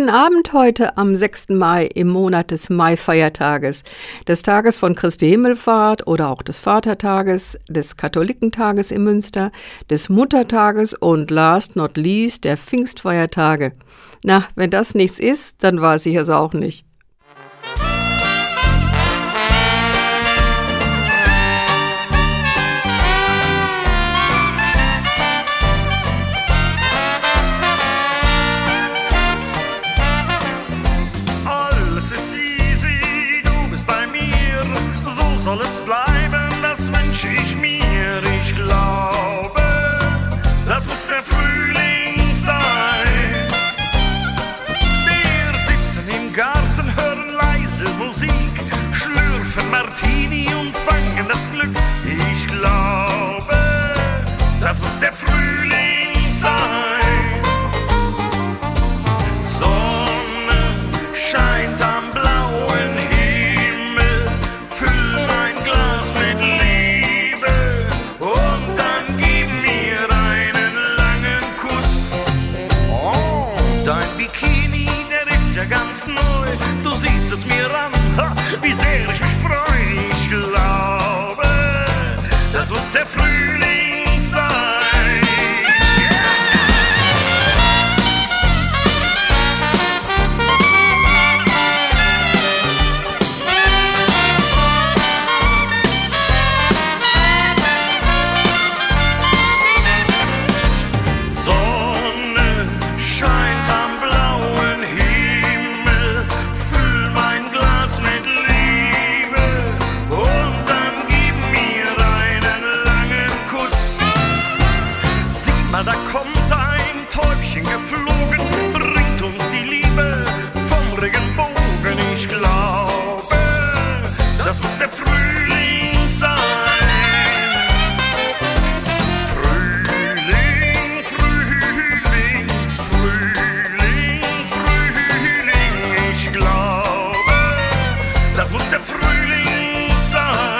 Abend heute am 6. Mai im Monat des Maifeiertages, des Tages von Christi Himmelfahrt oder auch des Vatertages, des Katholikentages in Münster, des Muttertages und last not least der Pfingstfeiertage. Na, wenn das nichts ist, dann weiß ich es auch nicht. Das muss der Frühling sein. Wir sitzen im Garten, hören leise Musik, schlürfen Martini und fangen das Glück. Ich glaube, das muss der Frühling sein. Sonne scheint am blauen Himmel, füll mein Glas mit Liebe und dann gib mir einen langen Kuss. Oh, dein Bikini, der ist ja ganz neu, du siehst es mir an, wie sehr ich mich freue. Ich glaube, das muss der Frühling sein. Da kommt ein Täubchen geflogen, bringt uns die Liebe vom Regenbogen. Ich glaube, das muss der Frühling sein. Frühling, Frühling, Frühling, Frühling. Ich glaube, das muss der Frühling sein.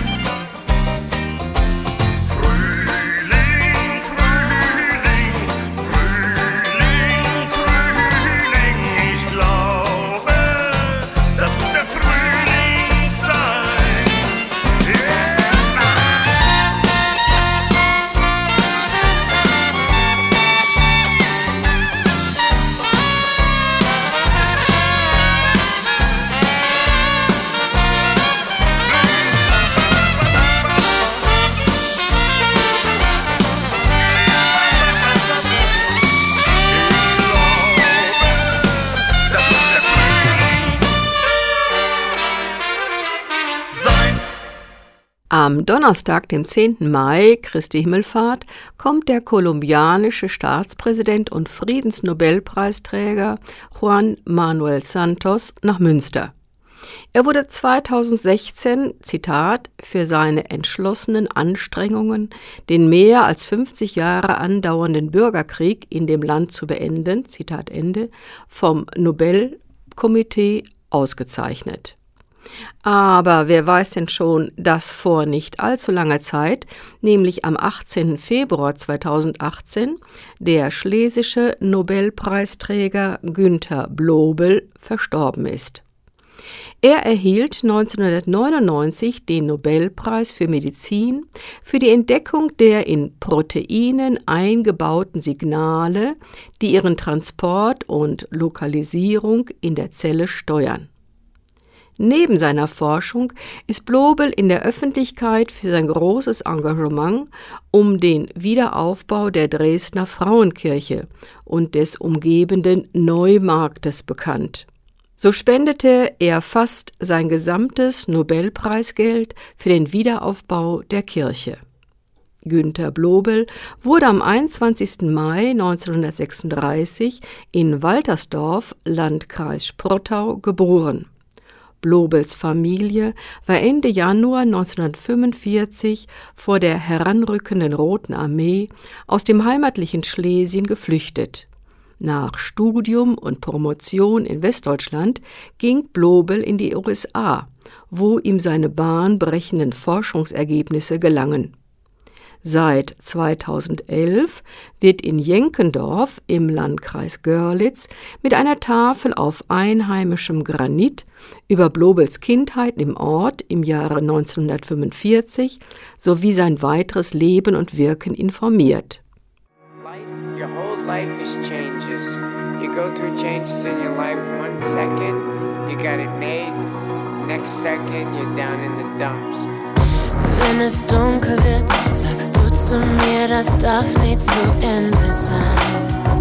Am Donnerstag, dem 10. Mai, Christi Himmelfahrt, kommt der kolumbianische Staatspräsident und Friedensnobelpreisträger Juan Manuel Santos nach Münster. Er wurde 2016, Zitat, für seine entschlossenen Anstrengungen, den mehr als 50 Jahre andauernden Bürgerkrieg in dem Land zu beenden, Zitat Ende, vom Nobelkomitee ausgezeichnet. Aber wer weiß denn schon, dass vor nicht allzu langer Zeit, nämlich am 18. Februar 2018, der schlesische Nobelpreisträger Günter Blobel verstorben ist. Er erhielt 1999 den Nobelpreis für Medizin für die Entdeckung der in Proteinen eingebauten Signale, die ihren Transport und Lokalisierung in der Zelle steuern. Neben seiner Forschung ist Blobel in der Öffentlichkeit für sein großes Engagement um den Wiederaufbau der Dresdner Frauenkirche und des umgebenden Neumarktes bekannt. So spendete er fast sein gesamtes Nobelpreisgeld für den Wiederaufbau der Kirche. Günter Blobel wurde am 21. Mai 1936 in Waltersdorf, Landkreis Sprottau, geboren. Blobels Familie war Ende Januar 1945 vor der heranrückenden Roten Armee aus dem heimatlichen Schlesien geflüchtet. Nach Studium und Promotion in Westdeutschland ging Blobel in die USA, wo ihm seine bahnbrechenden Forschungsergebnisse gelangen. Seit 2011 wird in Jenkendorf im Landkreis Görlitz mit einer Tafel auf einheimischem Granit über Blobels Kindheit im Ort im Jahre 1945 sowie sein weiteres Leben und Wirken informiert. Your whole life is changes. You go through changes in your life. 1 second, you got it made. Next second, you're down in the dumps. Wenn es dunkel wird, sagst du zu mir, das darf nie zu Ende sein.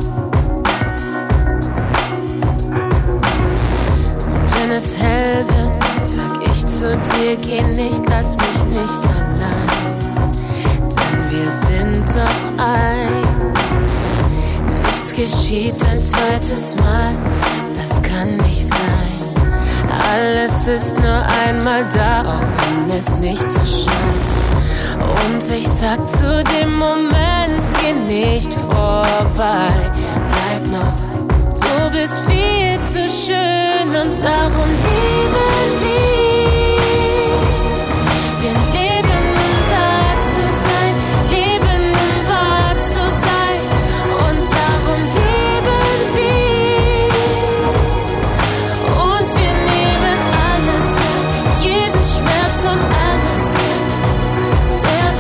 Und wenn es hell wird, sag ich zu dir, geh nicht, lass mich nicht allein. Denn wir sind doch eins. Nichts geschieht ein zweites Mal, das kann nicht sein. Alles ist nur einmal da, auch wenn es nicht so scheint. Und ich sag zu dem Moment, geh nicht vorbei. Bleib noch, du bist viel zu schön und darum lieben wir. Wir leben, um da zu sein, leben, um wahr zu sein. Und darum lieben wir. Und wir nehmen alles mit, jeden Schmerz und alles Glück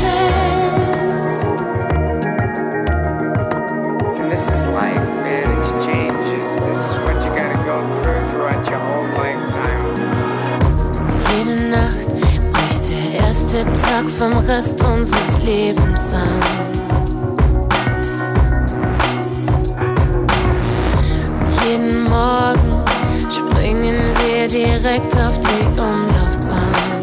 der Welt. And this is life, man. It's changes. This is what you gotta go throughout your whole lifetime. Jede Nacht bricht der erste Tag vom Rest unseres Lebens an. Jeden Morgen springen wir direkt auf die Umlaufbahn.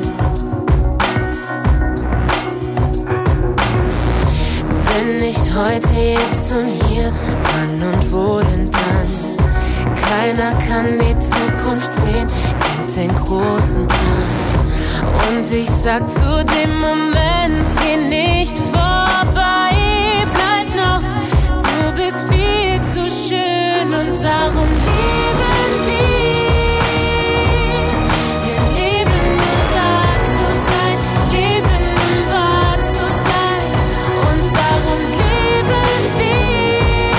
Wenn nicht heute, jetzt und hier, wann und wo denn dann? Keiner kann die Zukunft sehen, kennt den großen Plan. Und ich sag zu dem Moment, geh nicht vorbei, bleib noch, du bist viel zu schön und darum lieben wir. Wir leben, um da zu sein, leben, um wahr zu sein. Und darum leben wir.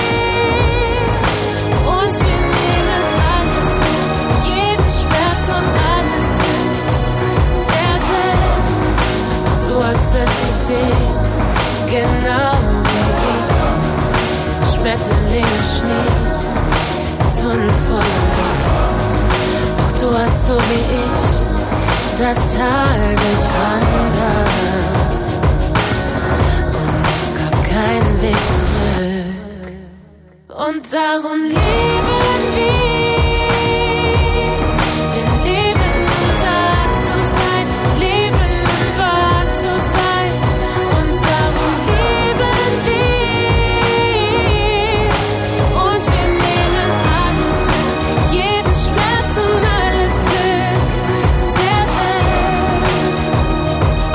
Und wir nehmen alles mit, jeden Schmerz und alles Glück der Welt. Du hast es gesehen, genau wie ich. Schmetterlinge, Schnee, Tunnel voller Licht. Auch du hast so wie ich das Tal durchwandert. Und es gab keinen Weg zurück. Und darum lieben wir. Wir leben, um da zu sein, leben, um wahr zu sein. Und darum lieben wir. Und wir nehmen alles mit, jeden Schmerz und alles Glück der Welt.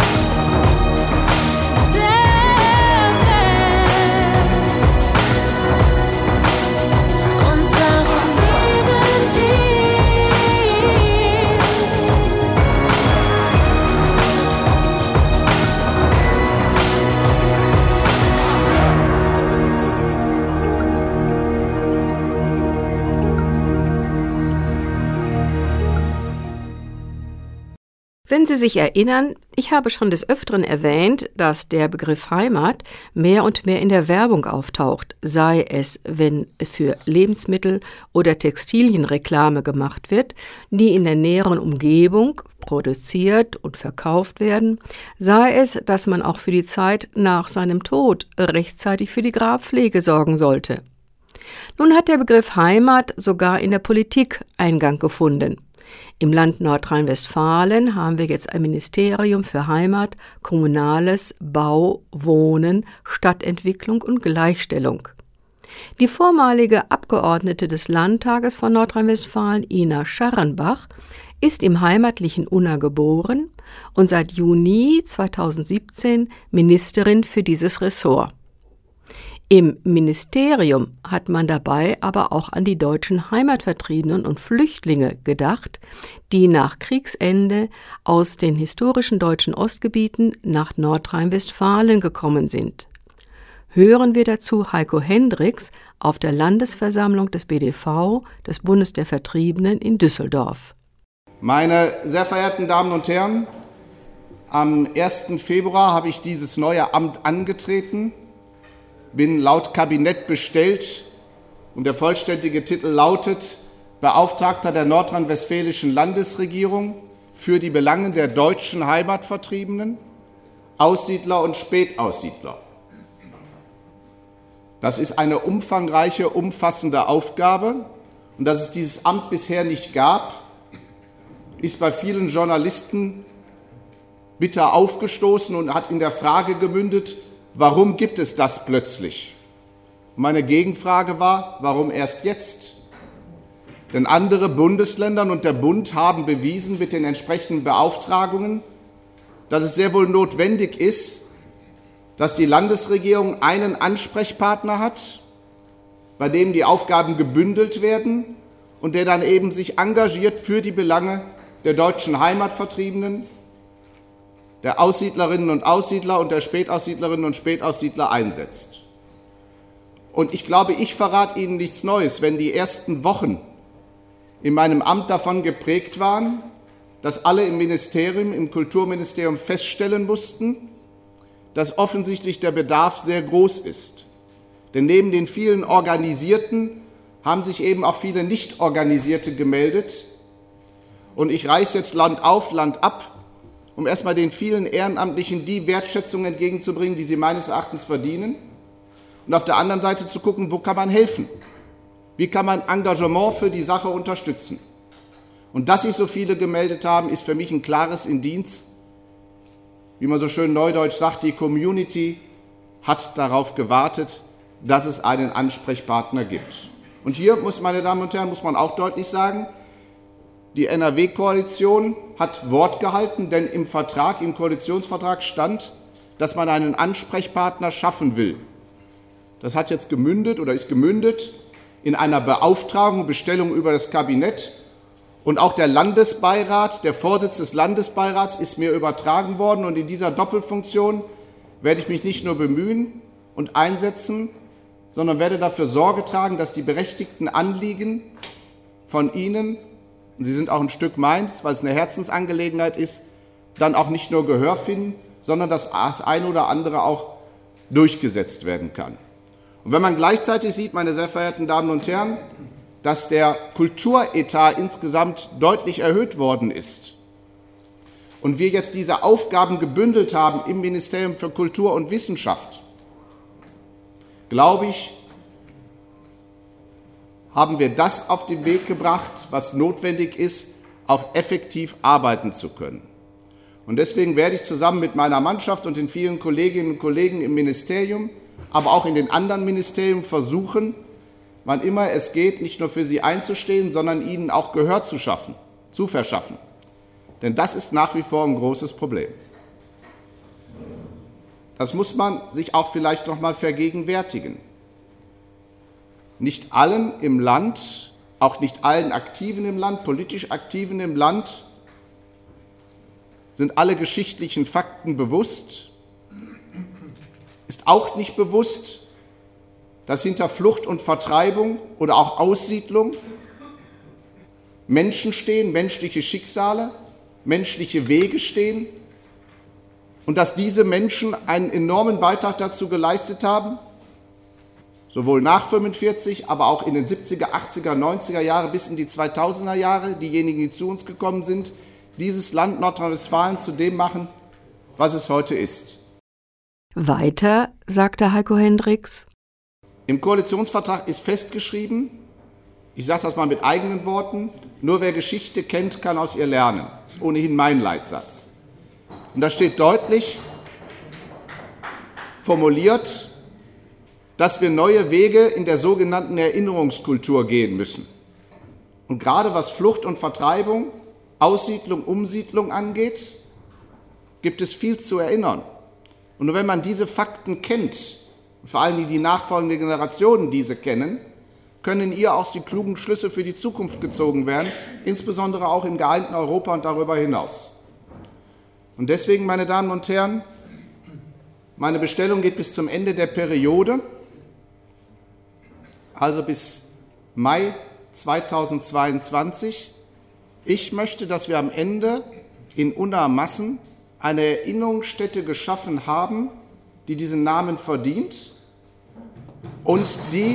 Und darum lieben wir. Wenn Sie sich erinnern, ich habe schon des Öfteren erwähnt, dass der Begriff Heimat mehr und mehr in der Werbung auftaucht, sei es, wenn für Lebensmittel oder Textilien Reklame gemacht wird, die in der näheren Umgebung produziert und verkauft werden, sei es, dass man auch für die Zeit nach seinem Tod rechtzeitig für die Grabpflege sorgen sollte. Nun hat der Begriff Heimat sogar in der Politik Eingang gefunden. Im Land Nordrhein-Westfalen haben wir jetzt ein Ministerium für Heimat, Kommunales, Bau, Wohnen, Stadtentwicklung und Gleichstellung. Die vormalige Abgeordnete des Landtages von Nordrhein-Westfalen, Ina Scharrenbach, ist im heimatlichen Unna geboren und seit Juni 2017 Ministerin für dieses Ressort. Im Ministerium hat man dabei aber auch an die deutschen Heimatvertriebenen und Flüchtlinge gedacht, die nach Kriegsende aus den historischen deutschen Ostgebieten nach Nordrhein-Westfalen gekommen sind. Hören wir dazu Heiko Hendricks auf der Landesversammlung des BDV, des Bundes der Vertriebenen in Düsseldorf. Meine sehr verehrten Damen und Herren, am 1. Februar habe ich dieses neue Amt angetreten, bin laut Kabinett bestellt und der vollständige Titel lautet Beauftragter der nordrhein-westfälischen Landesregierung für die Belange der deutschen Heimatvertriebenen, Aussiedler und Spätaussiedler. Das ist eine umfangreiche, umfassende Aufgabe und dass es dieses Amt bisher nicht gab, ist bei vielen Journalisten bitter aufgestoßen und hat in der Frage gemündet, warum gibt es das plötzlich? Meine Gegenfrage war, warum erst jetzt? Denn andere Bundesländer und der Bund haben bewiesen mit den entsprechenden Beauftragungen, dass es sehr wohl notwendig ist, dass die Landesregierung einen Ansprechpartner hat, bei dem die Aufgaben gebündelt werden und der dann eben sich engagiert für die Belange der deutschen Heimatvertriebenen, der Aussiedlerinnen und Aussiedler und der Spätaussiedlerinnen und Spätaussiedler einsetzt. Und ich glaube, ich verrate Ihnen nichts Neues, wenn die ersten Wochen in meinem Amt davon geprägt waren, dass alle im Ministerium, im Kulturministerium feststellen mussten, dass offensichtlich der Bedarf sehr groß ist. Denn neben den vielen Organisierten haben sich eben auch viele Nicht-Organisierte gemeldet. Und ich reiße jetzt Land auf, Land ab, um erstmal den vielen Ehrenamtlichen die Wertschätzung entgegenzubringen, die sie meines Erachtens verdienen. Und auf der anderen Seite zu gucken, wo kann man helfen? Wie kann man Engagement für die Sache unterstützen? Und dass sich so viele gemeldet haben, ist für mich ein klares Indiz. Wie man so schön neudeutsch sagt, die Community hat darauf gewartet, dass es einen Ansprechpartner gibt. Und hier muss, meine Damen und Herren, muss man auch deutlich sagen, die NRW-Koalition hat Wort gehalten, denn im Vertrag, im Koalitionsvertrag stand, dass man einen Ansprechpartner schaffen will. Das hat jetzt gemündet oder ist gemündet in einer Beauftragung, Bestellung über das Kabinett. Und auch der Landesbeirat, der Vorsitz des Landesbeirats ist mir übertragen worden. Und in dieser Doppelfunktion werde ich mich nicht nur bemühen und einsetzen, sondern werde dafür Sorge tragen, dass die berechtigten Anliegen von Ihnen, und sie sind auch ein Stück meins, weil es eine Herzensangelegenheit ist, dann auch nicht nur Gehör finden, sondern dass das eine oder andere auch durchgesetzt werden kann. Und wenn man gleichzeitig sieht, meine sehr verehrten Damen und Herren, dass der Kulturetat insgesamt deutlich erhöht worden ist und wir jetzt diese Aufgaben gebündelt haben im Ministerium für Kultur und Wissenschaft, glaube ich, haben wir das auf den Weg gebracht, was notwendig ist, auch effektiv arbeiten zu können. Und deswegen werde ich zusammen mit meiner Mannschaft und den vielen Kolleginnen und Kollegen im Ministerium, aber auch in den anderen Ministerien versuchen, wann immer es geht, nicht nur für sie einzustehen, sondern ihnen auch Gehör zu verschaffen. Denn das ist nach wie vor ein großes Problem. Das muss man sich auch vielleicht noch mal vergegenwärtigen. Nicht allen im Land, auch nicht allen Aktiven im Land, politisch Aktiven im Land, sind alle geschichtlichen Fakten bewusst. Ist auch nicht bewusst, dass hinter Flucht und Vertreibung oder auch Aussiedlung Menschen stehen, menschliche Schicksale, menschliche Wege stehen und dass diese Menschen einen enormen Beitrag dazu geleistet haben, sowohl nach 1945, aber auch in den 70er, 80er, 90er Jahre bis in die 2000er Jahre, diejenigen, die zu uns gekommen sind, dieses Land Nordrhein-Westfalen zu dem machen, was es heute ist. Weiter, sagte Heiko Hendricks. Im Koalitionsvertrag ist festgeschrieben, ich sage das mal mit eigenen Worten, nur wer Geschichte kennt, kann aus ihr lernen. Das ist ohnehin mein Leitsatz. Und da steht deutlich formuliert, dass wir neue Wege in der sogenannten Erinnerungskultur gehen müssen. Und gerade was Flucht und Vertreibung, Aussiedlung, Umsiedlung angeht, gibt es viel zu erinnern. Und nur wenn man diese Fakten kennt, vor allem die nachfolgenden Generationen diese kennen, können hier aus die klugen Schlüsse für die Zukunft gezogen werden, insbesondere auch im geeinten Europa und darüber hinaus. Und deswegen, meine Damen und Herren, meine Bestellung geht bis zum Ende der Periode, also bis Mai 2022. Ich möchte, dass wir am Ende in Unna-Massen eine Erinnerungsstätte geschaffen haben, die diesen Namen verdient und die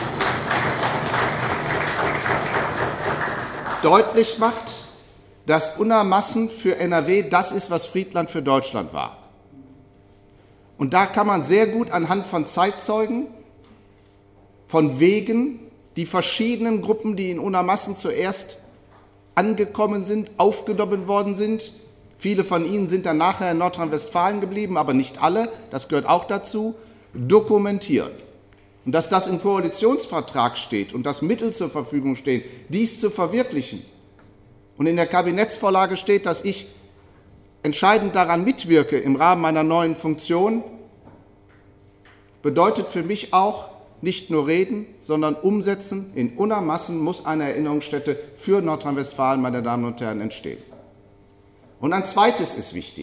deutlich macht, dass Unna-Massen für NRW das ist, was Friedland für Deutschland war. Und da kann man sehr gut anhand von Zeitzeugen, von Wegen, die verschiedenen Gruppen, die in Unna-Massen zuerst angekommen sind, aufgenommen worden sind. Viele von ihnen sind dann nachher in Nordrhein-Westfalen geblieben, aber nicht alle, das gehört auch dazu, dokumentieren. Und dass das im Koalitionsvertrag steht und dass Mittel zur Verfügung stehen, dies zu verwirklichen. Und in der Kabinettsvorlage steht, dass ich entscheidend daran mitwirke im Rahmen meiner neuen Funktion, bedeutet für mich auch, nicht nur reden, sondern umsetzen. In Unna-Massen muss eine Erinnerungsstätte für Nordrhein-Westfalen, meine Damen und Herren, entstehen. Und ein zweites ist wichtig.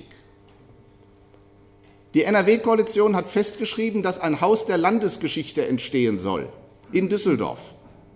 Die NRW-Koalition hat festgeschrieben, dass ein Haus der Landesgeschichte entstehen soll in Düsseldorf.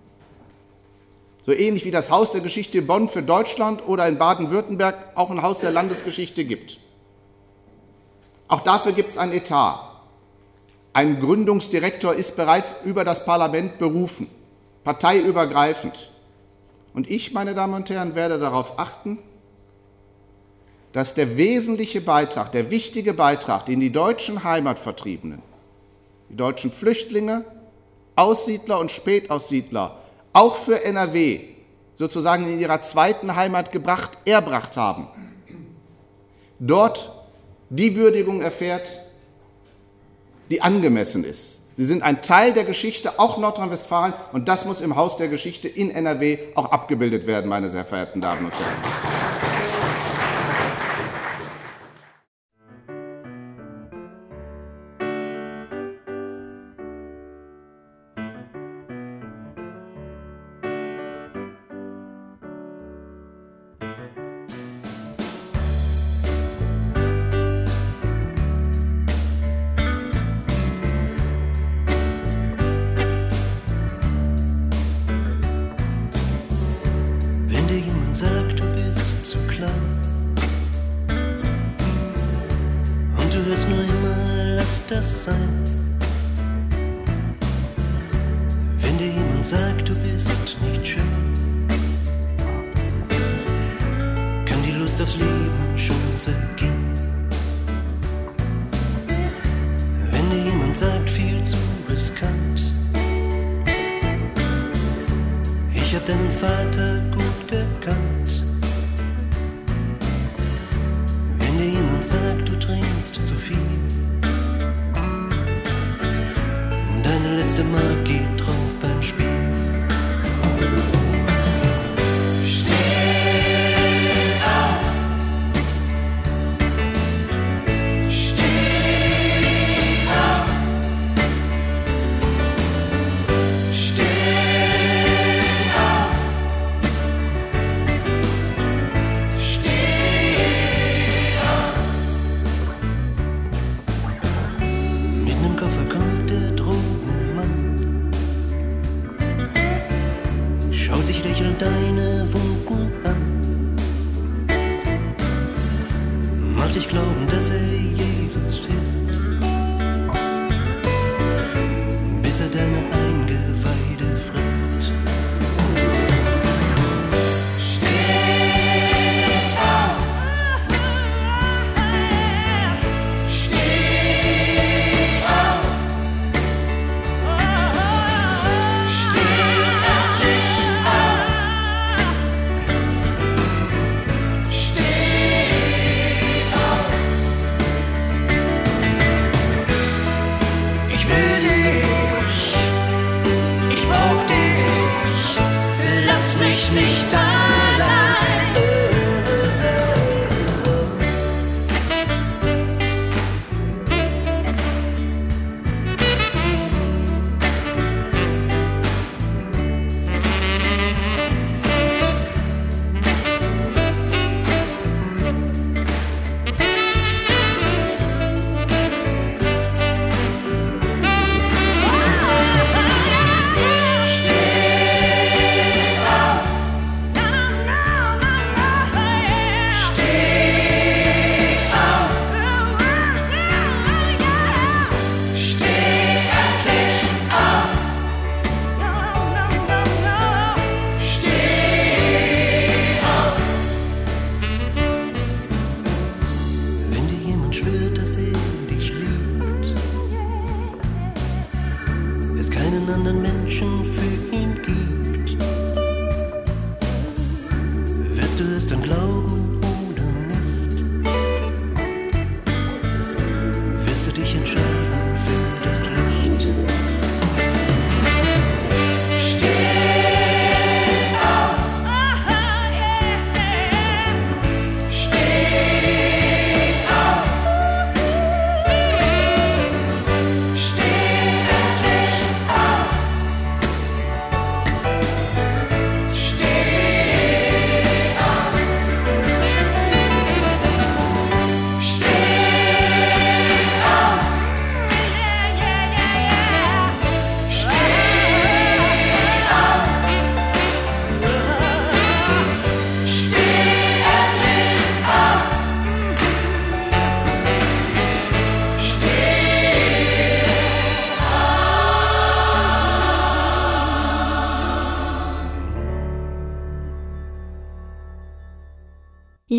So ähnlich wie das Haus der Geschichte Bonn für Deutschland oder in Baden-Württemberg auch ein Haus der Landesgeschichte gibt. Auch dafür gibt es ein Etat. Ein Gründungsdirektor ist bereits über das Parlament berufen, parteiübergreifend. Und ich, meine Damen und Herren, werde darauf achten, dass der wesentliche Beitrag, der wichtige Beitrag, den die deutschen Heimatvertriebenen, die deutschen Flüchtlinge, Aussiedler und Spätaussiedler auch für NRW sozusagen in ihrer zweiten Heimat erbracht haben, dort die Würdigung erfährt, die angemessen ist. Sie sind ein Teil der Geschichte, auch Nordrhein-Westfalen, und das muss im Haus der Geschichte in NRW auch abgebildet werden, meine sehr verehrten Damen und Herren.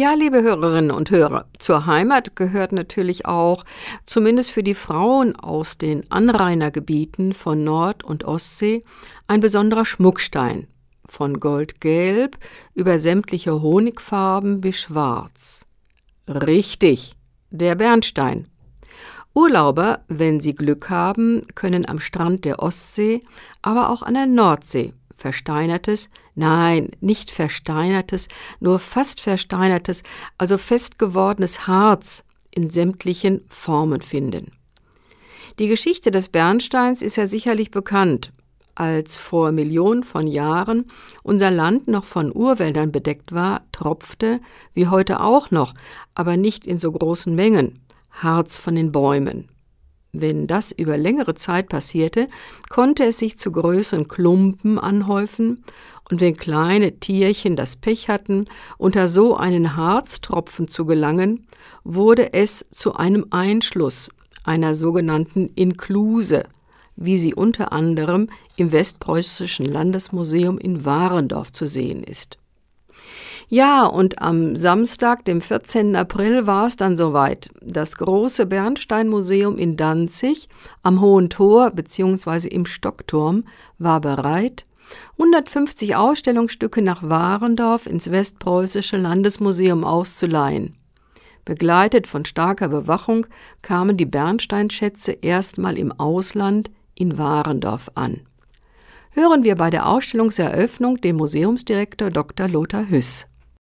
Ja, liebe Hörerinnen und Hörer, zur Heimat gehört natürlich auch, zumindest für die Frauen aus den Anrainergebieten von Nord- und Ostsee, ein besonderer Schmuckstein, von goldgelb über sämtliche Honigfarben bis schwarz. Richtig, der Bernstein. Urlauber, wenn sie Glück haben, können am Strand der Ostsee, aber auch an der Nordsee versteinertes, nein, nicht versteinertes, nur fast versteinertes, also fest gewordenes Harz in sämtlichen Formen finden. Die Geschichte des Bernsteins ist ja sicherlich bekannt. Als vor Millionen von Jahren unser Land noch von Urwäldern bedeckt war, tropfte, wie heute auch noch, aber nicht in so großen Mengen, Harz von den Bäumen. Wenn das über längere Zeit passierte, konnte es sich zu größeren Klumpen anhäufen, und wenn kleine Tierchen das Pech hatten, unter so einen Harztropfen zu gelangen, wurde es zu einem Einschluss, einer sogenannten Inkluse, wie sie unter anderem im Westpreußischen Landesmuseum in Warendorf zu sehen ist. Ja, und am Samstag, dem 14. April, war es dann soweit. Das große Bernsteinmuseum in Danzig am Hohen Tor bzw. im Stockturm war bereit, 150 Ausstellungsstücke nach Warendorf ins Westpreußische Landesmuseum auszuleihen. Begleitet von starker Bewachung kamen die Bernsteinschätze erstmal im Ausland in Warendorf an. Hören wir bei der Ausstellungseröffnung den Museumsdirektor Dr. Lothar Hüss.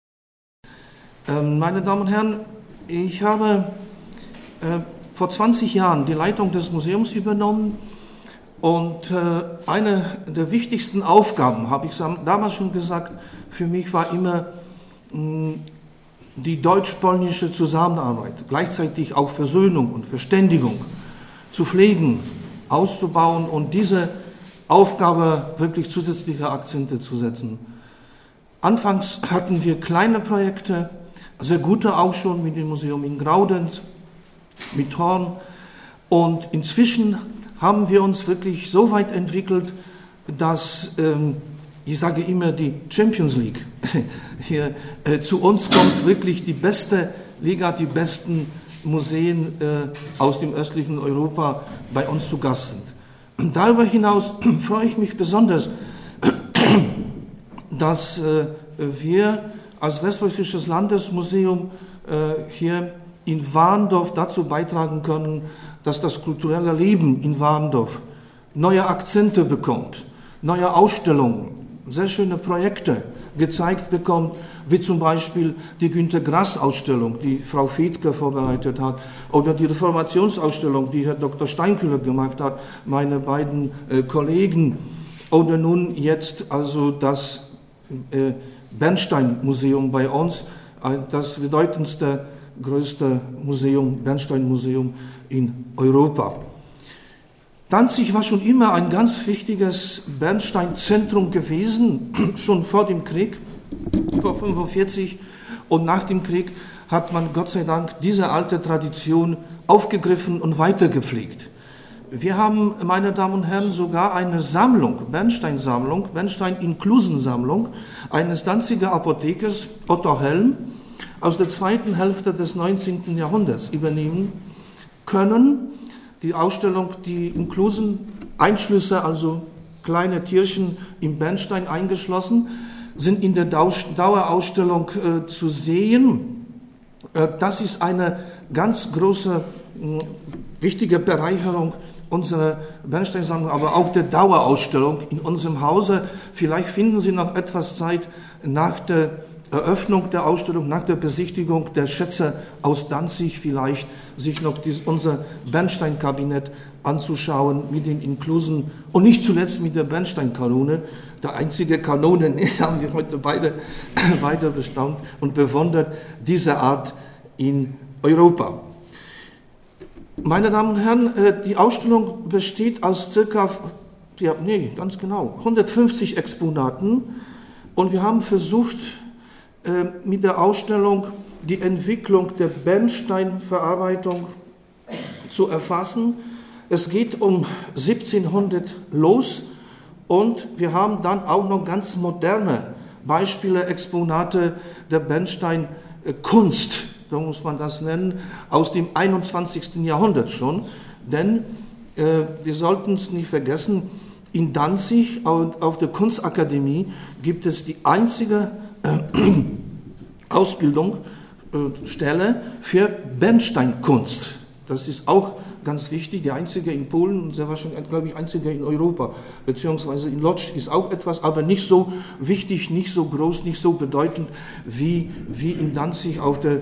Meine Damen und Herren, ich habe vor 20 Jahren die Leitung des Museums übernommen und eine der wichtigsten Aufgaben, habe ich damals schon gesagt, für mich war immer die deutsch-polnische Zusammenarbeit, gleichzeitig auch Versöhnung und Verständigung zu pflegen, auszubauen und diese Aufgabe wirklich zusätzliche Akzente zu setzen. Anfangs hatten wir kleine Projekte, sehr gute auch schon mit dem Museum in Graudenz, mit Horn. Und inzwischen haben wir uns wirklich so weit entwickelt, dass, ich sage immer, die Champions League hier zu uns kommt, wirklich die beste Liga, die besten Museen aus dem östlichen Europa bei uns zu Gast sind. Darüber hinaus freue ich mich besonders, dass wir als Westpreußisches Landesmuseum hier in Warendorf dazu beitragen können, dass das kulturelle Leben in Warendorf neue Akzente bekommt, neue Ausstellungen, sehr schöne Projekte gezeigt bekommt, wie zum Beispiel die Günter Grass Ausstellung, die Frau Fedke vorbereitet hat, oder die Reformationsausstellung, die Herr Dr. Steinkühler gemacht hat, meine beiden Kollegen, oder nun jetzt also das Bernsteinmuseum bei uns, das bedeutendste, größte Museum, Bernsteinmuseum in Europa. Danzig war schon immer ein ganz wichtiges Bernsteinzentrum gewesen, schon vor dem Krieg, vor 1945, und nach dem Krieg hat man Gott sei Dank diese alte Tradition aufgegriffen und weitergepflegt. Wir haben, meine Damen und Herren, sogar eine Sammlung, Bernsteinsammlung, Bernstein-Inklusensammlung eines Danziger Apothekers, Otto Helm, aus der zweiten Hälfte des 19. Jahrhunderts übernehmen können. Die Ausstellung, die Inklusen, Einschlüsse, also kleine Tierchen im Bernstein eingeschlossen, sind in der Dauerausstellung zu sehen. Das ist eine ganz große, wichtige Bereicherung unserer Bernsteinsammlung, aber auch der Dauerausstellung in unserem Hause. Vielleicht finden Sie noch etwas Zeit nach der Eröffnung der Ausstellung, nach der Besichtigung der Schätze aus Danzig, vielleicht sich noch unser Bernsteinkabinett anzuschauen mit den Inklusen und nicht zuletzt mit der Bernsteinkanone. Der einzige Kanone, haben wir heute beide weiter bestaunt und bewundert, diese Art in Europa. Meine Damen und Herren, die Ausstellung besteht aus ganz genau 150 Exponaten und wir haben versucht, mit der Ausstellung die Entwicklung der Bernsteinverarbeitung zu erfassen. Es geht um 1700 los und wir haben dann auch noch ganz moderne Beispiele, Exponate der Bernsteinverarbeitung Kunst, so muss man das nennen, aus dem 21. Jahrhundert schon. Denn wir sollten es nicht vergessen, in Danzig auf der Kunstakademie gibt es die einzige Ausbildungsstelle für Bernsteinkunst. Das ist auch ganz wichtig, die einzige in Polen und sehr wahrscheinlich, glaube ich, einzige in Europa, beziehungsweise in Łódź ist auch etwas, aber nicht so wichtig, nicht so groß, nicht so bedeutend wie in Danzig auf der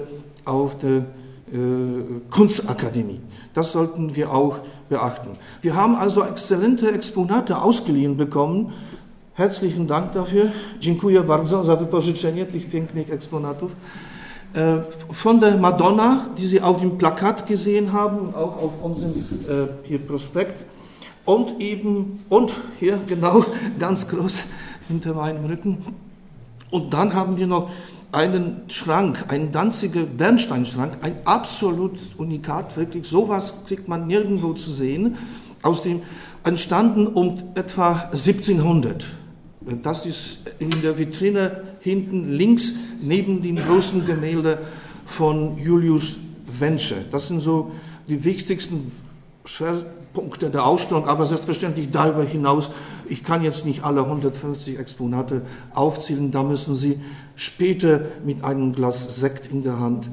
Kunstakademie. Das sollten wir auch beachten. Wir haben also exzellente Exponate ausgeliehen bekommen. Herzlichen Dank dafür. Dziękuję bardzo za wypożyczenie tych pięknych Exponatów. Von der Madonna, die Sie auf dem Plakat gesehen haben und auch auf unserem hier Prospekt. Und hier genau ganz groß hinter meinem Rücken. Und dann haben wir noch einen Schrank, einen Danziger Bernsteinschrank, ein absolutes Unikat, wirklich, sowas kriegt man nirgendwo zu sehen, entstanden um etwa 1700. Das ist in der Vitrine hinten links neben dem großen Gemälde von Julius Wenzsche. Das sind so die wichtigsten Schwerpunkte der Ausstellung, aber selbstverständlich darüber hinaus, ich kann jetzt nicht alle 150 Exponate aufzählen, da müssen Sie später mit einem Glas Sekt in der Hand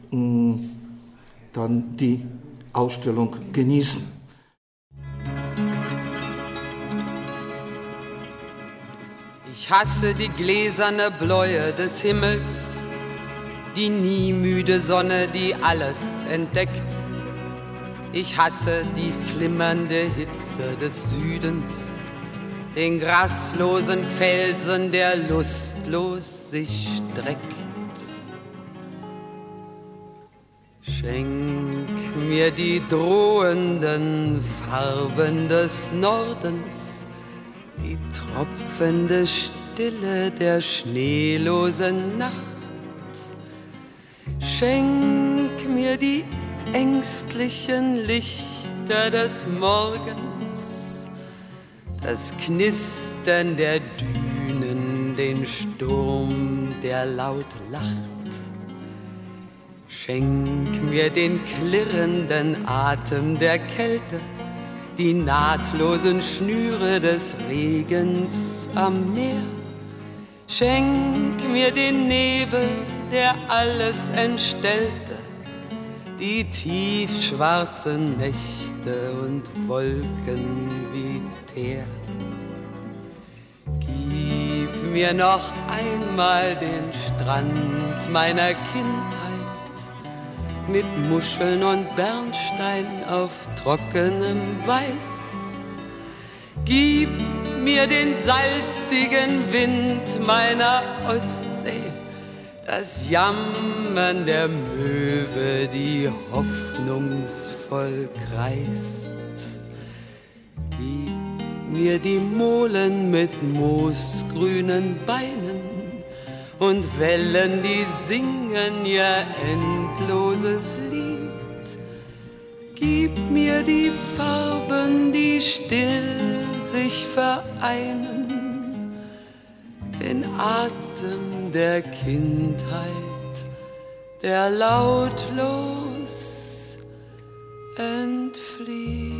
dann die Ausstellung genießen. Ich hasse die gläserne Bläue des Himmels, die nie müde Sonne, die alles entdeckt. Ich hasse die flimmernde Hitze des Südens, den graslosen Felsen, der lustlos sich streckt. Schenk mir die drohenden Farben des Nordens, die tropfende Stille der schneelosen Nacht. Schenk mir die ängstlichen Lichter des Morgens, das Knistern der Dünen, den Sturm, der laut lacht. Schenk mir den klirrenden Atem der Kälte, die nahtlosen Schnüre des Regens am Meer. Schenk mir den Nebel, der alles entstellte, die tiefschwarzen Nächte und Wolken wie Teer. Gib mir noch einmal den Strand meiner Kindheit mit Muscheln und Bernstein auf trockenem Weiß. Gib mir den salzigen Wind meiner Ostsee, das Jammern der Möwe, die hoffnungsvoll kreist. Gib mir die Molen mit moosgrünen Beinen und Wellen, die singen ihr endloses Lied. Gib mir die Farben, die still sich vereinen, den Atem der Kindheit, der lautlos entflieht.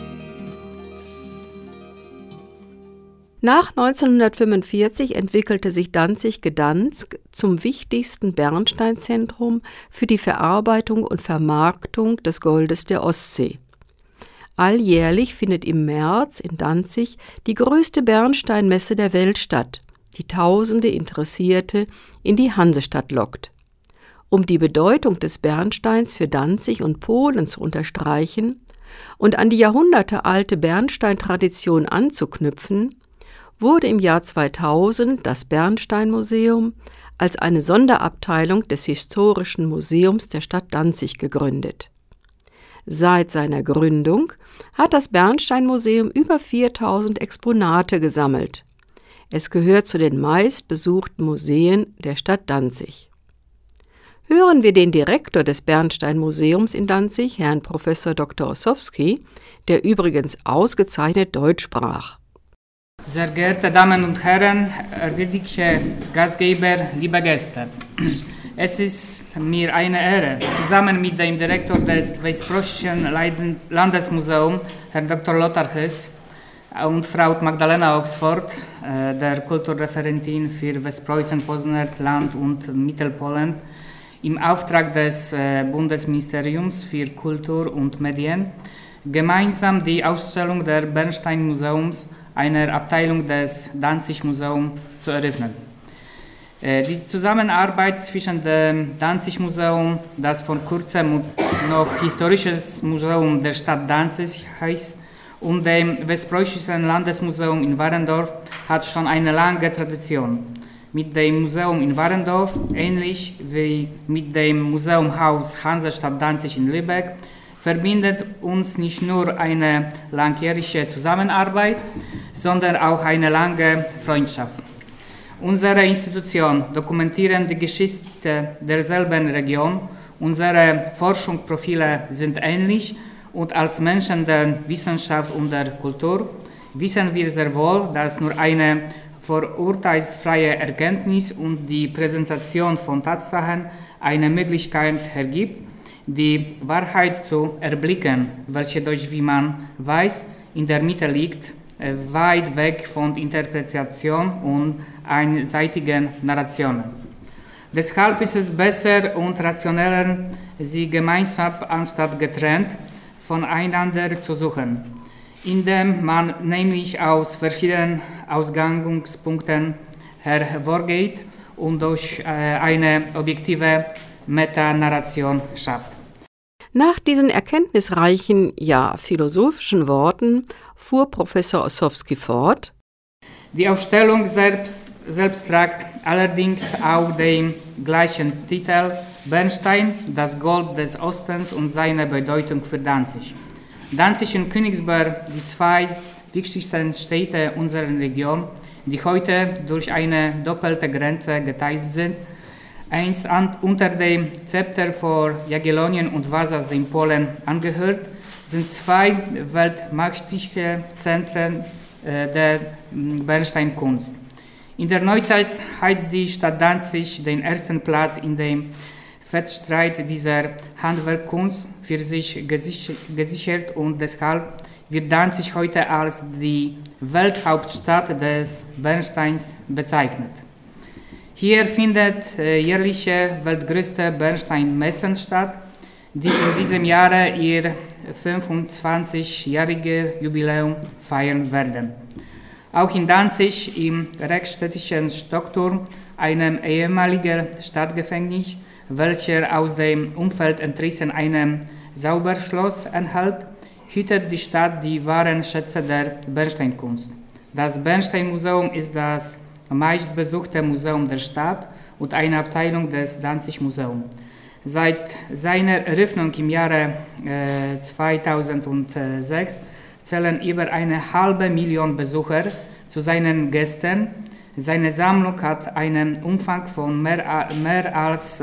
Nach 1945 entwickelte sich Danzig-Gdansk zum wichtigsten Bernsteinzentrum für die Verarbeitung und Vermarktung des Goldes der Ostsee. Alljährlich findet im März in Danzig die größte Bernsteinmesse der Welt statt, die tausende Interessierte in die Hansestadt lockt. Um die Bedeutung des Bernsteins für Danzig und Polen zu unterstreichen und an die jahrhundertealte Bernsteintradition anzuknüpfen, wurde im Jahr 2000 das Bernsteinmuseum als eine Sonderabteilung des Historischen Museums der Stadt Danzig gegründet. Seit seiner Gründung hat das Bernsteinmuseum über 4000 Exponate gesammelt. Es gehört zu den meistbesuchten Museen der Stadt Danzig. Hören wir den Direktor des Bernsteinmuseums in Danzig, Herrn Prof. Dr. Ossowski, der übrigens ausgezeichnet Deutsch sprach. Sehr geehrte Damen und Herren, würdige Gastgeber, liebe Gäste. Es ist mir eine Ehre, zusammen mit dem Direktor des Westpreußischen Landesmuseums, Herr Dr. Lothar Hess, und Frau Magdalena Oxford, der Kulturreferentin für Westpreußen, Poznań, Land- und Mittelpolen, im Auftrag des Bundesministeriums für Kultur und Medien, gemeinsam die Ausstellung der Bernstein-Museums, einer Abteilung des Danzig-Museums, zu eröffnen. Die Zusammenarbeit zwischen dem Danzig-Museum, das vor kurzem noch Historisches Museum der Stadt Danzig heißt, und dem Westpreußischen Landesmuseum in Warendorf hat schon eine lange Tradition. Mit dem Museum in Warendorf, ähnlich wie mit dem Museumhaus Hansestadt Danzig in Lübeck, verbindet uns nicht nur eine langjährige Zusammenarbeit, sondern auch eine lange Freundschaft. Unsere Institutionen dokumentieren die Geschichte derselben Region, unsere Forschungsprofile sind ähnlich und als Menschen der Wissenschaft und der Kultur wissen wir sehr wohl, dass nur eine vorurteilsfreie Erkenntnis und die Präsentation von Tatsachen eine Möglichkeit hergibt, die Wahrheit zu erblicken, welche durch, wie man weiß, in der Mitte liegt, weit weg von Interpretation und einseitigen Narrationen. Deshalb ist es besser und rationeller, sie gemeinsam anstatt getrennt voneinander zu suchen, indem man nämlich aus verschiedenen Ausgangspunkten hervorgeht und durch eine objektive Metanarration schafft. Nach diesen erkenntnisreichen, ja philosophischen Worten fuhr Professor Ossowski fort: Die Ausstellung selbst tragt allerdings auch den gleichen Titel Bernstein, das Gold des Ostens und seine Bedeutung für Danzig. Danzig und Königsberg, die zwei wichtigsten Städte unserer Region, die heute durch eine doppelte Grenze geteilt sind, einst unter dem Zepter vor Jagiellonien und Vasas den Polen angehört, sind zwei weltmächtige Zentren der Bernsteinkunst. In der Neuzeit hat die Stadt Danzig den ersten Platz in dem Wettstreit dieser Handwerkkunst für sich gesichert und deshalb wird Danzig heute als die Welthauptstadt des Bernsteins bezeichnet. Hier findet jährliche weltgrößte Bernstein-Messen statt, die in diesem Jahre ihr 25-jähriges Jubiläum feiern werden. Auch in Danzig im Reichsstädtischen Stockturm, einem ehemaligen Stadtgefängnis, welcher aus dem Umfeld entrissen einem Zauberschloss enthält, hütet die Stadt die wahren Schätze der Bernsteinkunst. Das Bernstein-Museum ist das meistbesuchte Museum der Stadt und eine Abteilung des Danzig-Museums. Seit seiner Eröffnung im Jahre 2006 zählen über 500.000 Besucher zu seinen Gästen. Seine Sammlung hat einen Umfang von mehr als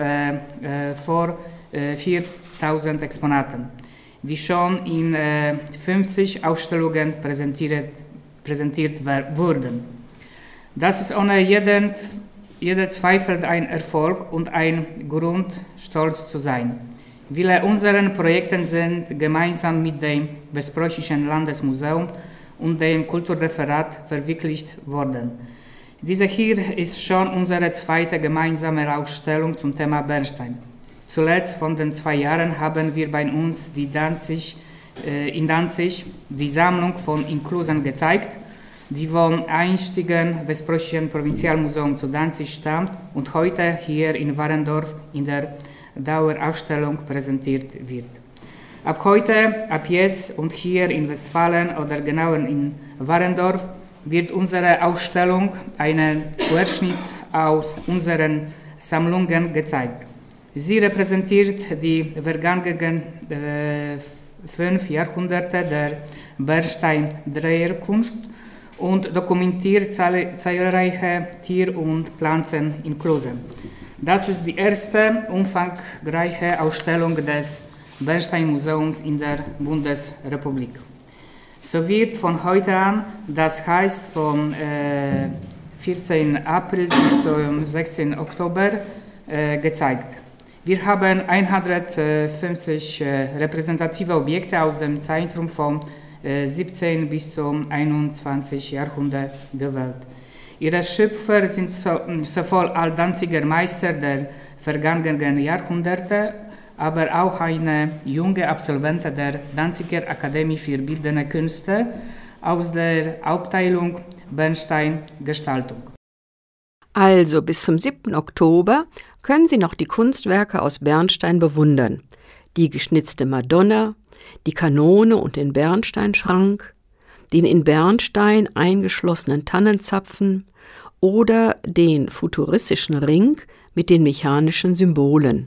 4.000 Exponaten, die schon in 50 Ausstellungen präsentiert wurden. Das ist ohne jeden Zweifel ein Erfolg und ein Grund, stolz zu sein. Viele unserer Projekte sind gemeinsam mit dem Westpreußischen Landesmuseum und dem Kulturreferat verwirklicht worden. Diese hier ist schon unsere zweite gemeinsame Ausstellung zum Thema Bernstein. Zuletzt von den 2 Jahren haben wir bei uns in Danzig die Sammlung von Inklusen gezeigt, die vom einstigen Westpreußischen Provinzialmuseum zu Danzig stammt und heute hier in Warendorf in der Dauerausstellung präsentiert wird. Ab jetzt und hier in Westfalen oder genauer in Warendorf wird unsere Ausstellung einen Querschnitt aus unseren Sammlungen gezeigt. Sie repräsentiert die vergangenen 5 Jahrhunderte der Bernstein-Dreherkunst und dokumentiert zahlreiche Tier- und Pflanzeninklusen. Das ist die erste umfangreiche Ausstellung des Bernstein-Museums in der Bundesrepublik. So wird von heute an, das heißt vom 14. April bis zum 16. Oktober, gezeigt. Wir haben 150 repräsentative Objekte aus dem Zeitraum vom 17. bis zum 21. Jahrhundert gewählt. Ihre Schöpfer sind sowohl Alt-Danziger Meister der vergangenen Jahrhunderte, aber auch eine junge Absolventin der Danziger Akademie für Bildende Künste aus der Abteilung Bernstein-Gestaltung. Also bis zum 7. Oktober können Sie noch die Kunstwerke aus Bernstein bewundern. Die geschnitzte Madonna, die Kanone und den Bernsteinschrank, den in Bernstein eingeschlossenen Tannenzapfen oder den futuristischen Ring mit den mechanischen Symbolen.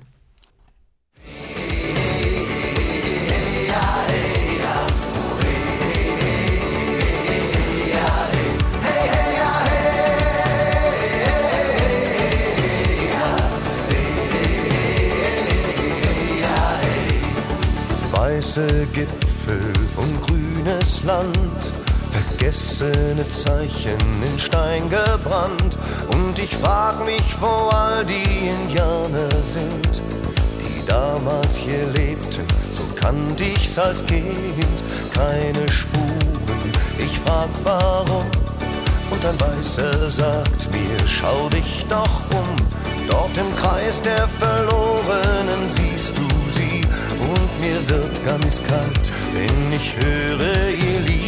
Weiße Gipfel und grünes Land, vergessene Zeichen in Stein gebrannt. Und ich frag mich, wo all die Indianer sind, die damals hier lebten, so kannte ich's als Kind. Keine Spuren, ich frag warum. Und ein Weißer sagt mir, schau dich doch um. Dort im Kreis der Verlorenen siehst du sie. Und mir wird ganz kalt, denn ich höre ihr Lied.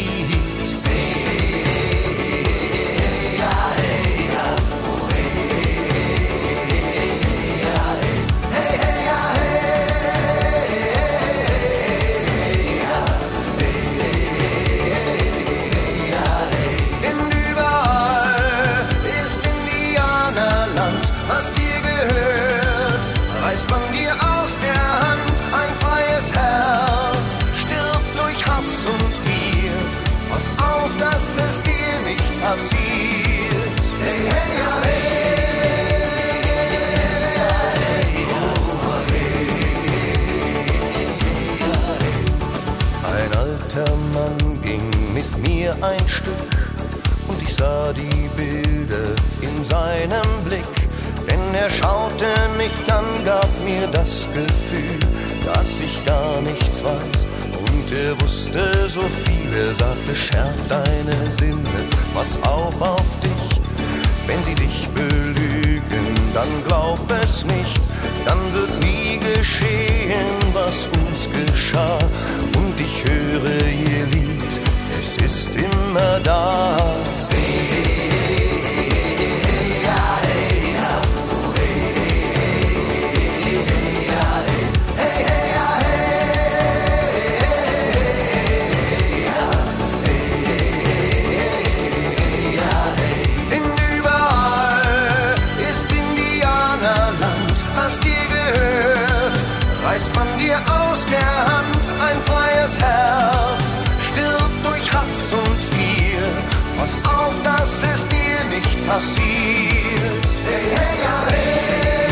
Ein Stück und ich sah die Bilder in seinem Blick, denn er schaute mich an, gab mir das Gefühl, dass ich gar nichts weiß und er wusste so viel, er sagte, schärf deine Sinne, pass auf dich, wenn sie dich belügen, dann glaub es nicht, dann wird nie geschehen, was uns geschah und ich höre ihr Lied. Es ist immer da. Denn überall ist Indianerland, was dir gehört, reißt man dir aus der Hand ein freies Herz. Hass und Gier, pass auf, dass es dir nicht passiert. Hey, hey, ja, hey.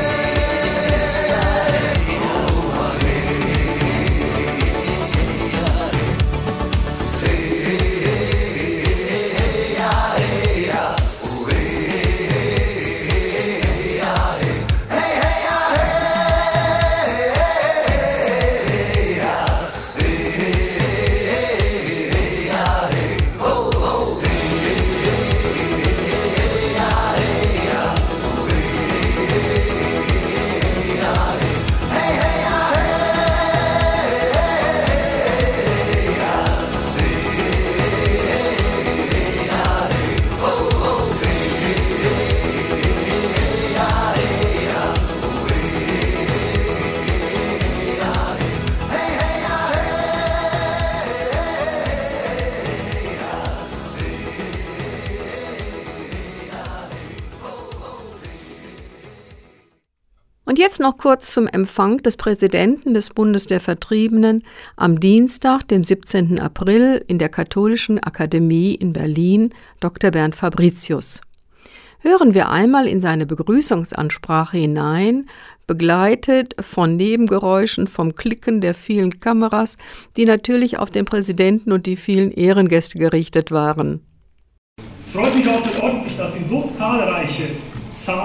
Und jetzt noch kurz zum Empfang des Präsidenten des Bundes der Vertriebenen am Dienstag, dem 17. April in der Katholischen Akademie in Berlin, Dr. Bernd Fabricius. Hören wir einmal in seine Begrüßungsansprache hinein, begleitet von Nebengeräuschen vom Klicken der vielen Kameras, die natürlich auf den Präsidenten und die vielen Ehrengäste gerichtet waren. Es freut mich außerordentlich, dass in so zahlreiche Zahl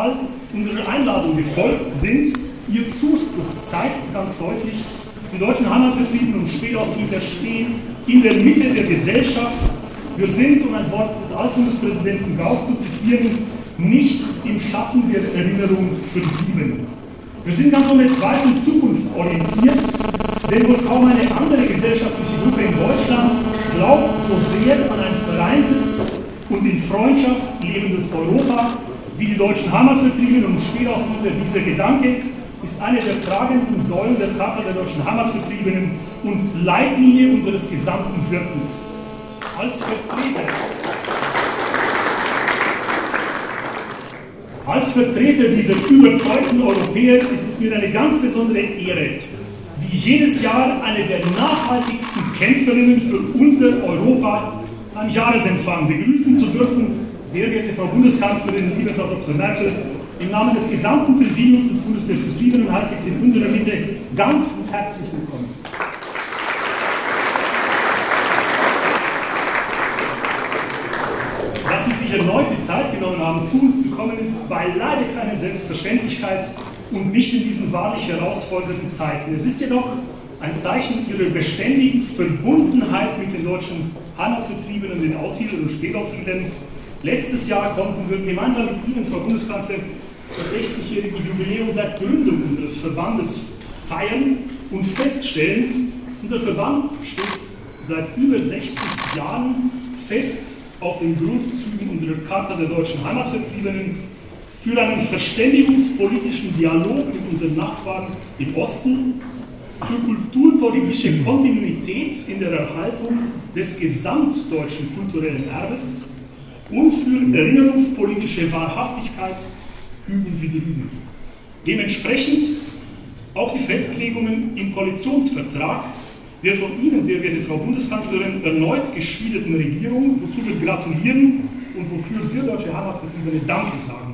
unserer Einladung gefolgt sind. Ihr Zuspruch zeigt ganz deutlich, die deutschen Heimatvertriebenen und Spätaussiedler stehen in der Mitte der Gesellschaft. Wir sind, um ein Wort des Altbundespräsidenten Gauck zu zitieren, nicht im Schatten der Erinnerung verblieben. Wir sind ganz ohne Zweifel zukunftsorientiert, denn wohl kaum eine andere gesellschaftliche Gruppe in Deutschland glaubt so sehr an ein vereintes und in Freundschaft lebendes Europa wie die deutschen Heimatvertriebenen und Spätaussiedler. Dieser Gedanke ist eine der tragenden Säulen der Charta der deutschen Heimatvertriebenen und Leitlinie unseres gesamten Wirkens. Als Vertreter dieser überzeugten Europäer ist es mir eine ganz besondere Ehre, wie jedes Jahr eine der nachhaltigsten Kämpferinnen für unser Europa am Jahresempfang begrüßen zu dürfen. Sehr geehrte Frau Bundeskanzlerin, liebe Frau Dr. Merkel, im Namen des gesamten Präsidiums des Bundes der Vertriebenen heiße ich Sie in unserer Mitte ganz herzlich willkommen. Dass Sie sich erneut die Zeit genommen haben, zu uns zu kommen, ist beileibe keine Selbstverständlichkeit und nicht in diesen wahrlich herausfordernden Zeiten. Es ist jedoch ein Zeichen Ihrer beständigen Verbundenheit mit den deutschen Heimatvertriebenen, den Aussiedlern und Spätaussiedlern. Letztes Jahr konnten wir gemeinsam mit Ihnen, Frau Bundeskanzlerin, das 60-jährige Jubiläum seit Gründung unseres Verbandes feiern und feststellen, unser Verband steht seit über 60 Jahren fest auf den Grundzügen unserer Charta der deutschen Heimatvertriebenen für einen verständigungspolitischen Dialog mit unseren Nachbarn im Osten, für kulturpolitische Kontinuität in der Erhaltung des gesamtdeutschen kulturellen Erbes und für erinnerungspolitische Wahrhaftigkeit hüben wie drüben. Dementsprechend auch die Festlegungen im Koalitionsvertrag der von Ihnen, sehr geehrte Frau Bundeskanzlerin, erneut geschmiedeten Regierung, wozu wir gratulieren und wofür wir deutsche Heimatvertriebene Danke sagen.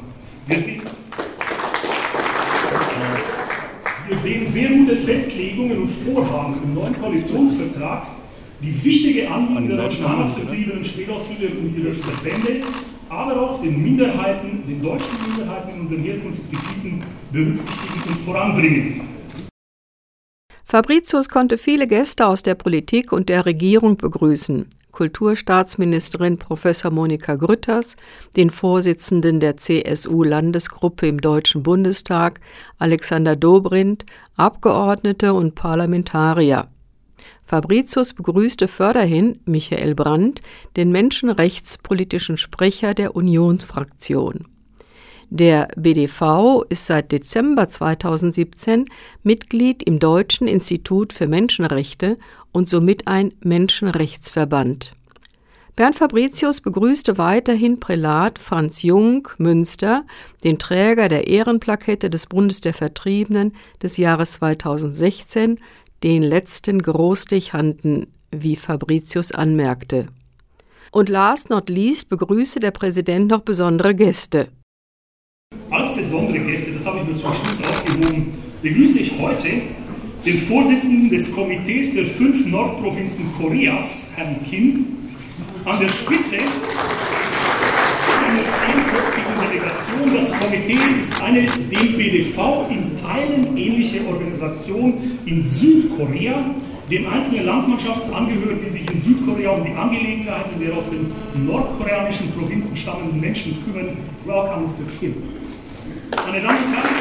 Wir sehen sehr gute Festlegungen und Vorhaben im neuen Koalitionsvertrag, die wichtige Anliegen der deutschen Heimatvertriebenen, Spätaussiedler und ihrer Verbände, aber auch den Minderheiten, den deutschen Minderheiten in unseren Herkunftsgebieten berücksichtigen und voranbringen. Fabricius konnte viele Gäste aus der Politik und der Regierung begrüßen. Kulturstaatsministerin Prof. Monika Grütters, den Vorsitzenden der CSU-Landesgruppe im Deutschen Bundestag, Alexander Dobrindt, Abgeordnete und Parlamentarier. Fabricius begrüßte förderhin Michael Brandt, den menschenrechtspolitischen Sprecher der Unionsfraktion. Der BDV ist seit Dezember 2017 Mitglied im Deutschen Institut für Menschenrechte und somit ein Menschenrechtsverband. Bernd Fabricius begrüßte weiterhin Prälat Franz Jung, Münster, den Träger der Ehrenplakette des Bundes der Vertriebenen des Jahres 2016, den letzten Großdechanten, wie Fabricius anmerkte. Und last not least begrüßte der Präsident noch besondere Gäste. Als besondere Gäste, das habe ich mir zum Schluss aufgehoben, begrüße ich heute den Vorsitzenden des Komitees der 5 Nordprovinzen Koreas, Herrn Kim, an der Spitze einer 10-köpfigen Delegation. Das Komitee ist eine dem BDV in Teilen ähnliche Organisation in Südkorea, dem einzelne Landsmannschaften angehört, die sich in Südkorea um die Angelegenheiten der aus den nordkoreanischen Provinzen stammenden Menschen kümmern. Welcome, Mr. Kim. Meine Damen und Herren,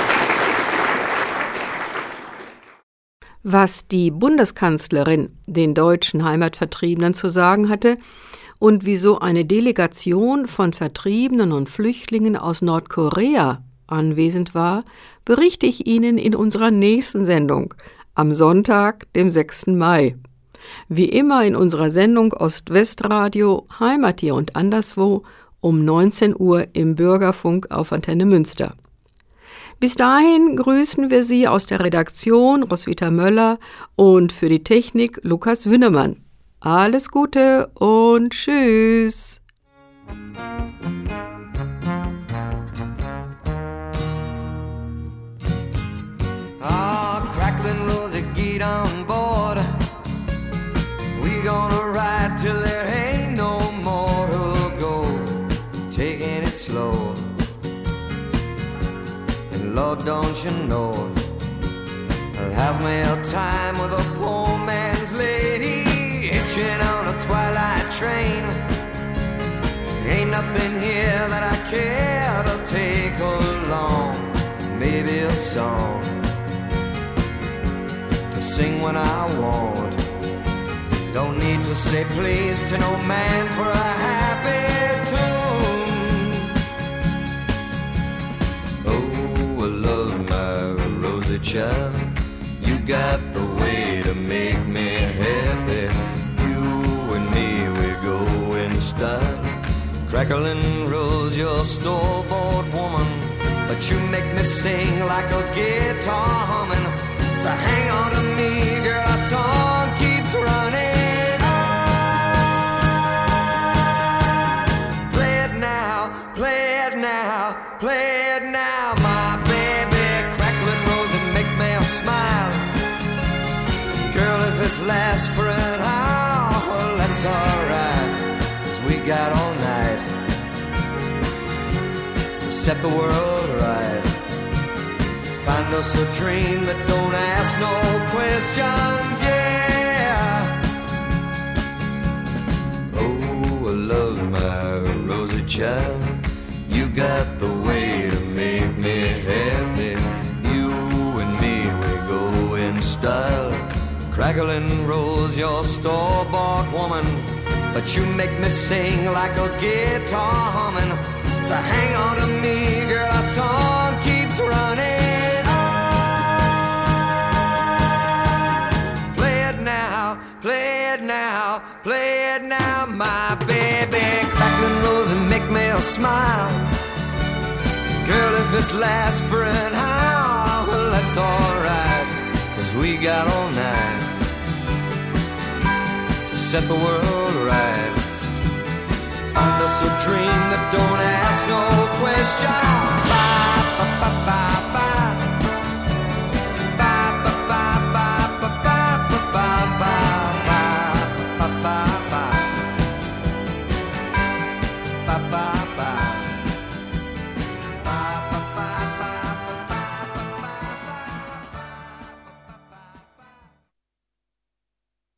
was die Bundeskanzlerin den deutschen Heimatvertriebenen zu sagen hatte und wieso eine Delegation von Vertriebenen und Flüchtlingen aus Nordkorea anwesend war, berichte ich Ihnen in unserer nächsten Sendung am Sonntag, dem 6. Mai. Wie immer in unserer Sendung Ost-West-Radio, Heimat hier und anderswo, um 19 Uhr im Bürgerfunk auf Antenne Münster. Bis dahin grüßen wir Sie aus der Redaktion Roswitha Möller und für die Technik Lukas Wünnemann. Alles Gute und Tschüss! Ah, crackling Rosie, get on board. We gonna ride till there ain't no more to go. Taking it slow. looking north. I'll have me a time with a poor man's lady, hitching on a twilight train. Ain't nothing here that I care to take along. Maybe a song to sing when I want. Don't need to say please to no man for a happy tune. Oh, I love my rosy child. You got the way to make me happy. You and me, we go in style. Crackling rose, your store-bought woman, but you make me sing like a guitar humming. So hang on to me, girl, our song keeps running on. Play it now, play it now, play it now, my baby. Crackling rose and make me smile. Girl, if it lasts for an hour, well, that's alright, 'cause we got all night to set the world right. Find us a dream that don't ask no questions, yeah. Oh, I love my rosy child. You got the way to make me happy. You and me, we go in style. Crackling rose, your store-bought woman, but you make me sing like a guitar humming. So hang on to me, girl, our song keeps running on. Play it now, play it now, play it now, my baby. Crackling rose and make me smile. Girl, if it lasts for an hour, well, that's alright, 'cause we got all night to set the world right. Find us a dream that don't ask no questions.